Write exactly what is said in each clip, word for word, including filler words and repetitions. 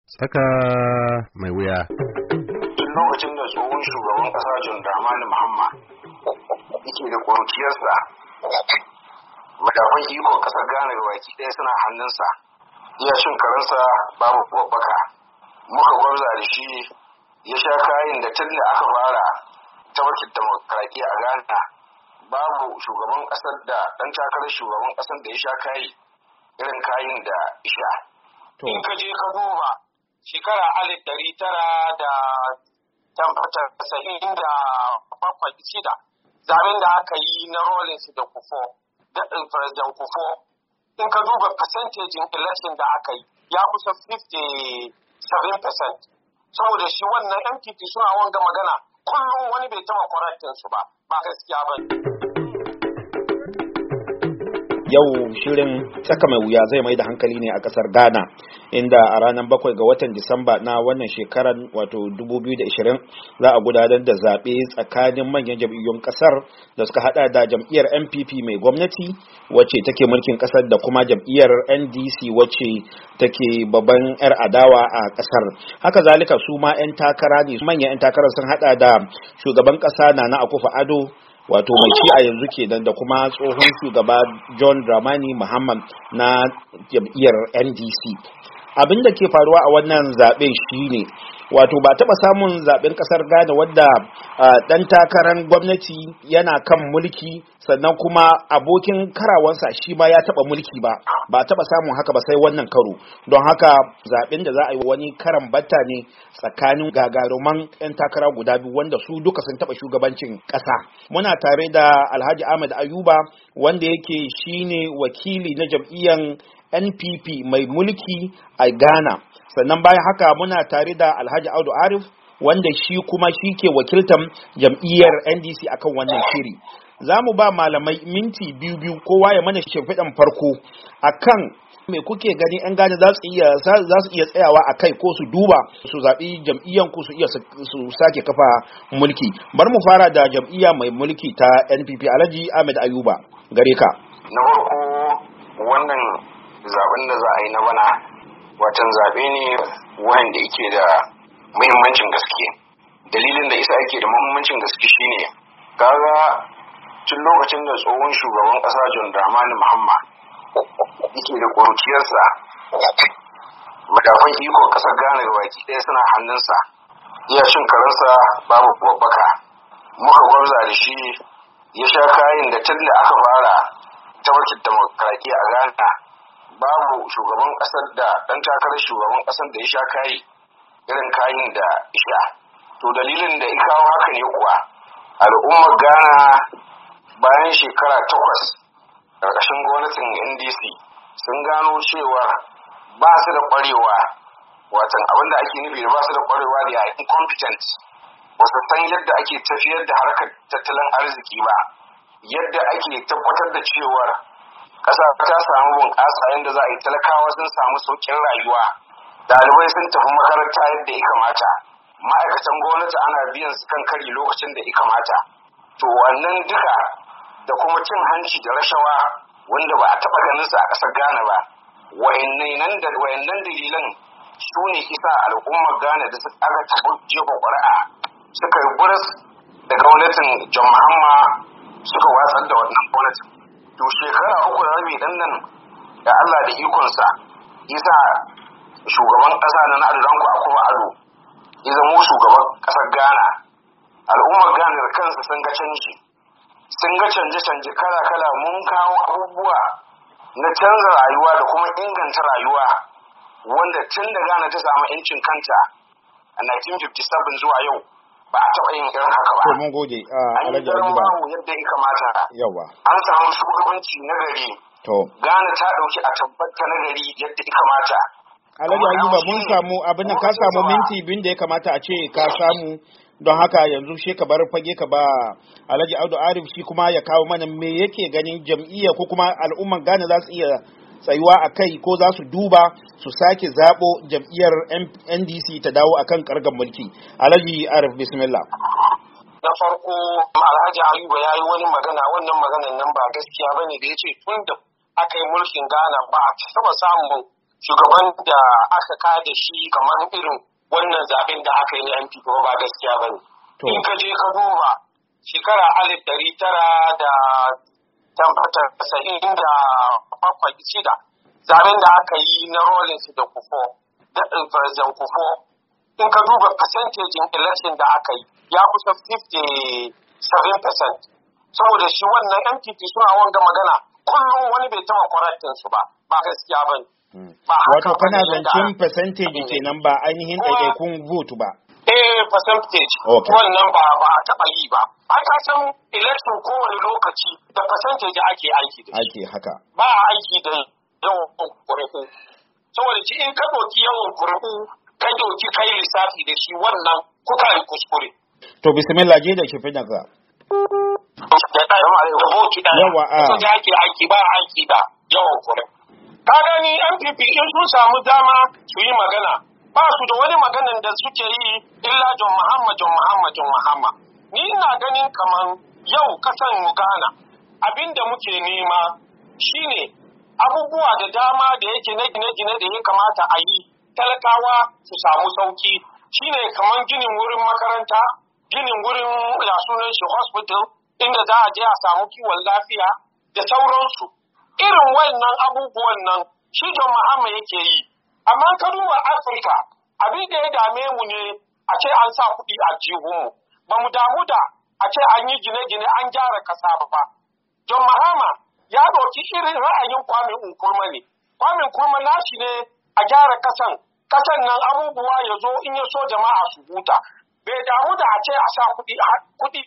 Tsaka mai wuya. Tun lokacin da tsohon shugaban ƙasa John Dramani Mahama yake da ƙuruciyarsa, madafan ikon ƙasar Ghana ga baki ɗaya suna hannunsa, iya cin karensa babu babbaka. Muka gwabza da shi ya sha kayan da tun da aka fara tabarkin demokaradiyya a Ghana babu shugaban ƙasar da ɗan takarar shugaban ƙasar da ya sha kayi irin kayan da isha. In ka je ka duba shekara alif ɗari tara da tasa'in da bakwai shida zaben da aka yi na Rawlings da Kufo da President Kufo, in ka duba percentage election da aka yi ya kusa fifty-seven percent. Saboda shi wannan M P P suna wanga magana kullum wani bai taba correctin su ba, ba gaskiya ba. Yau shirin tsaka mai wuya zai mai da hankali ne a kasar Ghana, inda a ranar bakwai ga watan Disamba na wannan shekarar wato dubu biyu da ashirin za a gudanar da zaɓe tsakanin manyan jam'iyyun kasar da suka hada da jam'iyyar N P P mai gwamnati wacce take mulkin kasar da kuma jam'iyyar N D C wacce take babban yar adawa a kasar. Haka zalika su ma 'yan takara ne, manyan 'yan takarar sun hada da shugaban kasa Nana Akufo-Addo wato mai ci a yanzu kenan da kuma tsohon shugaba John Dramani Mahama na jam'iyyar N D C. Abin da ke faruwa a wannan zaɓe shine wato ba taɓa samun zaɓen ƙasar Ghana wadda ɗan takarar gwamnati yana kan mulki sannan kuma abokin karawansa shi ma ya taɓa mulki ba ba taɓa samun haka ba sai wannan karo. Don haka zaɓen da za a yi wani karan batta ne tsakanin gagaruman 'yan takara guda biyu wanda su duka sun taɓa shugabancin ƙasa. Muna tare da Alhaji Ahmed Ayuba wanda yake shine wakili na jam'iyyar N P P mai mulki a Ghana. Sannan bayan haka muna tare da Alhaji Audu Arif wanda shi kuma shi ke wakiltar jam'iyyar N D C akan wannan shiri. Za mu ba malamai minti biyu biyu kowa ya mana shimfiɗan farko akan me kuke gani 'yan Ghana za su iya za su iya tsayawa a kai ko su duba su zaɓi jam'iyyan ku su iya su sake kafa mulki. Bari mu fara da jam'iyya mai mulki ta N P P. Alhaji Ahmed Ayuba gare ka. Na farko wannan zaben da za a yi na bana watan zaɓe ne wanda yake da muhimmancin gaske. Dalilin da isa yake da muhimmancin gaske shine kaga tun lokacin da tsohon shugaban ƙasa John Dramani Mahama yake da ƙuruciyarsa, madafan ikon ƙasar Ghana ga baki ɗaya suna hannunsa, iya cin karensa babu babbaka. Muka gwabza da shi ya sha kayan da tun da aka fara tabarkin demokaradiyya a Ghana babu shugaban ƙasar da ɗan takarar shugaban ƙasar da ya sha kayi irin kayin da isha. To dalilin da ya kawo haka ne kuwa al'ummar Ghana bayan shekara takwas ƙarƙashin gwamnatin N D C sun gano cewa ba su da ƙwarewa, watan abinda ake nufi da ba su da ƙwarewa da yayin incompetent, ba su san yadda ake tafiyar da harkar tattalin arziki ba, yadda ake tabbatar da cewa ƙasa ta samu bunƙasa yadda za a yi talakawa sun samu sauƙin rayuwa, ɗalibai sun tafi makaranta yadda ya kamata, ma'aikatan gwamnati ana biyan su kan kari lokacin da ya kamata. To wannan duka da kuma cin hanci da rashawa wanda ba a taɓa ganin sa a ƙasar Ghana ba, wayannan da wayannan dalilan su ne isa al'ummar Ghana da suka aka taɓa jefa ƙuri'a suka yi buris da gwamnatin John Mahama suka watsar da wannan gwamnatin. To shekara uku da rabi dan nan da Allah da ikonsa isa shugaban ƙasa na Nana Danko Akufo-Addo ya zama shugaban ƙasar Ghana. Al'ummar Ghana da kansu sun ga canji, sun ga canje-canje kala-kala, mun kawo abubuwa na canza rayuwa da kuma inganta rayuwa wanda tun da Ghana ta samu 'yancin kanta a nineteen fifty-seven zuwa yau ba a taɓa yin irin haka ba. To mun gode Alhaji Ayuba. Yadda ya kamata. Yawa. An samu shugabanci na gari. To. Ghana ta ɗauki a tabbata na gari yadda ya kamata. Alhaji Ayuba mun samu abin nan ka samu minti biyun da ya kamata a ce ka samu, don haka yanzu she ka bar fage ka ba Alhaji Audu Arif shi kuma ya kawo mana me yake ganin jam'iyya ko kuma al'umman Ghana za su iya tsayuwa a kai ko za su duba su sake zaɓo jam'iyyar N D C ta dawo akan kargan mulki. Alhaji Arif bismillah. Na farko Alhaji Ayuba ya yi wani magana, wannan maganan nan ba gaskiya bane da ya ce tun da aka yi mulkin Ghana ba a taɓa samun shugaban da aka kada shi kamar irin wannan zaben da aka yi na M P P ba gaskiya ba ne. In ka je ka duba shekara alif ɗari tara da tabbatar tasa'in da bakwai shida zaben da aka yi na Rawlings da Kufo da President Kufo in ka duba percentage in election da aka yi ya kusa fifty-seven percent saboda shi wannan M P P suna wanga magana kullum wani bai taba correcting su ba ba gaskiya ba ne. Wato kana zancen percentage kenan ba ainihin ɗaiɗaikun vote ba. Eh percentage. Wannan ba ba a taɓa yi ba. Ai ka san election kowane lokaci da percentage ake aiki da shi. Ake haka. Ba a aiki da yawan kuri'u. Saboda shi in ka ɗauki yawan kuri'u ka ɗauki kai lissafi da shi wannan kuka yi kuskure. To bismillah je da shi fi daga. Da ɗaya da vote ɗaya. Yawa a. Sai ake aiki ba aiki da yawan kuri'u. Ka gani M P P in sun samu dama su yi magana ba su da wani maganan da suke yi illa John Mahama John Mahama John Mahama. Ni ina ganin kaman yau kasan Uganda abinda muke nema shine abubuwa da dama da yake na gine-gine da ya kamata a yi talakawa su samu sauki shine kaman ginin wurin makaranta, ginin wurin ya sunan shi hospital inda za a je a samu kiwon lafiya da sauransu. Irin wannan abubuwan nan shi John Mahama yake yi, amma ka duba Afirka abin da ya dame mu ne a ce an sa kuɗi a jihunmu, ba mu damu da a ce an yi gine-gine an gyara ƙasa ba. John Mahama ya ɗauki irin ra'ayin Kwame Nkrumah ne, Kwame Nkrumah nashi ne a gyara ƙasan, ƙasan nan abubuwa ya zo in ya so jama'a su huta, bai damu da a ce a sa kuɗi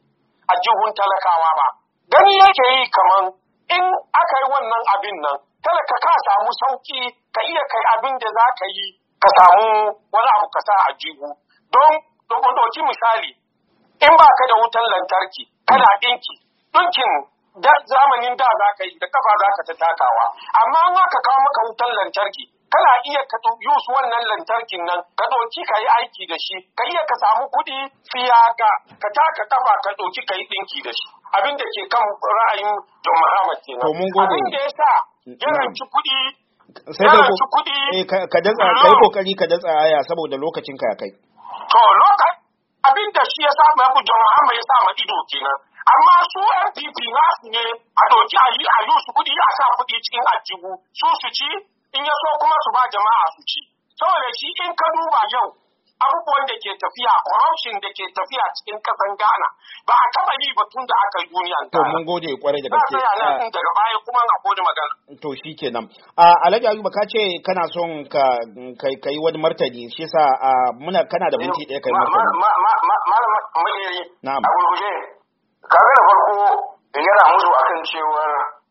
a jihun talakawa ba. Gani yake yi kaman in aka yi wannan abin nan, talaka ka samu sauki ka iya kai abin da za ka yi ka samu wani abu ka sa a jihu. Don ɗauki misali, in ba ka da wutan lantarki, kana ɗinki, ɗinkin zamanin da za ka yi da kafa za ka ta takawa. Amma in aka kawo maka wutan lantarki, kana iya ka yus wannan lantarkin nan, ka ɗauki ka yi aiki da shi, ka iya ka samu kuɗi fiya ga ka taka kafa ka ɗauki ka yi ɗinki da shi. Abin da ke kan ra'ayin John Mahama kenan. Abin da ya sa yana ci kuɗi sai ka ci kuɗi ka datsa kai kokari ka datsa aya saboda lokacin ka ya kai. To lokaci abin da shi ya sa John Mahama ya sa ma ido kenan. Amma su M P P nasu ne a doki a yi a yi su kuɗi a sa kuɗi cikin aljihu su su ci in ya so kuma su ba jama'a su ci. Saboda shi in ka duba yau abubuwan da ke tafiya corruption da ke tafiya cikin kasan Ghana ba a taba yi ba tun da aka yi duniyan Ghana. To mun gode kwarai da gaske. Na daga baya kuma na gode magana. To shikenan. A Alhaji Ayuba ka ce kana son ka kai kai wani martani shi yasa muna kana da minti ɗaya kai martani. Malam Mayeri. Na'am. A gurguje kaga da farko yana musu akan cewar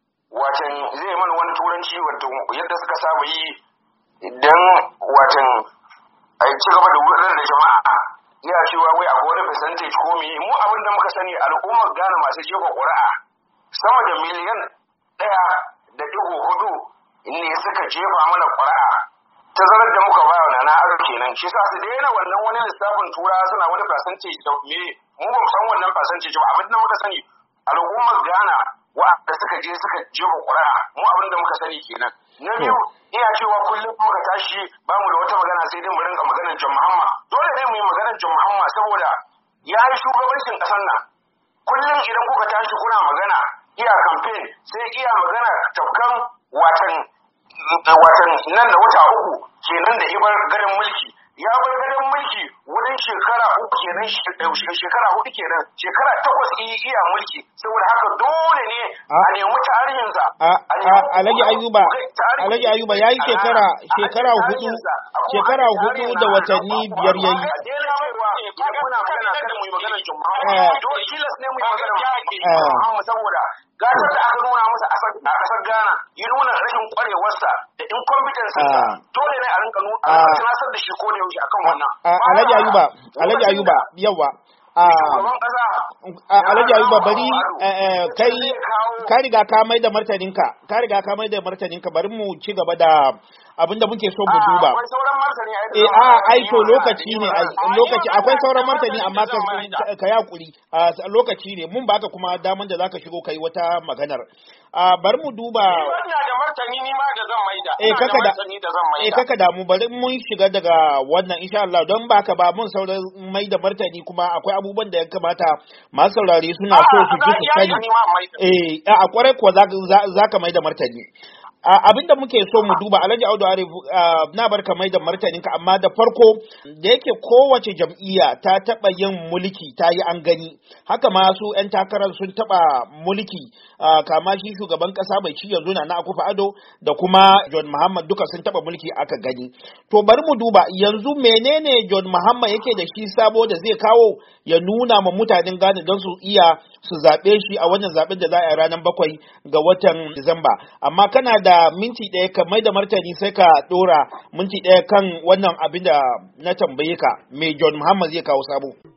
watan zai mana wani turanci wato yadda suka saba yi idan watan a ci gaba da wurin da jama'a ya cewa wai akwai wani percentage ko me mu abin da muka sani al'ummar Ghana masu jefa ƙuri'a sama da miliyan ɗaya da digo hudu ne suka jefa mana ƙuri'a tazarar da muka ba wa na aro kenan shi sa su daina wannan wani lissafin tura suna wani percentage da me mu ba san wannan percentage ba abin da muka sani al'ummar Ghana wa'anda suka je suka jefa ƙuri'a mu abin da muka sani kenan na biyu iya cewa kullum muka tashi ba mu da wata magana sai dai mu rinka maganar John Mahama dole ne mu yi maganar John Mahama saboda ya yi shugabancin ƙasar nan kullum idan kuka tashi kuna magana iya campaign sai iya magana tafkan watan watan nan da wata uku kenan da ibar garin mulki ya bar gadon mulki wurin shekara uku kenan shekara hudu kenan shekara takwas iya mulki saboda haka dole ne a nemi tarihinsa Alhaji Ayuba Alhaji Ayuba yayi shekara shekara hudu shekara hudu da watanni biyar yayi muna magana kada mu yi magana Juma'a dole tilas ne mu yi magana saboda gasar da aka nuna masa a kasar Ghana ya nuna rashin kwarewarsa da incompetence dole ne a rinka nuna tunasar da shi ko da yaushe akan wannan Alhaji Ayuba Alhaji Ayuba yawa Alhaji Ayuba bari kai ka riga ka mai da martaninka ka riga ka mai da martaninka bari mu ci gaba da abinda muke so mu duba. Akwai sauran martani ai. Eh a ai to lokaci ne lokaci akwai sauran martani amma ka ka yakuri lokaci ne mun baka kuma daman da zaka shigo kai wata maganar. A bar mu duba. Ina da martani ni ma da zan maida. Eh kaka da da zan maida. Eh kaka da mu bari mun shiga daga wannan insha Allah don baka ba mun sauran maida martani kuma akwai abubuwan da ya kamata masu saurare suna so su ji su sani. Eh a kwarai kuwa zaka maida martani. Abin da muke so mu duba Alhaji Audu Arif na barka mai da martaninka amma da farko da yake kowace jam'iyya ta taba yin mulki ta yi an gani haka ma su ƴan takarar sun taba mulki kama shi shugaban kasa bai ci yanzu na Akufo Addo da kuma John Mahama duka sun taba mulki aka gani to bari mu duba yanzu menene John Mahama yake da shi sabo da zai kawo ya nuna ma mutanen Ghana don su iya su zaɓe shi a wannan zaɓen da za a yi ranar bakwai ga watan Disamba amma kana da da minti ɗaya ka mai da martani sai ka ɗora minti ɗaya kan wannan abin da na tambaye ka mai John Mahama zai kawo sabo.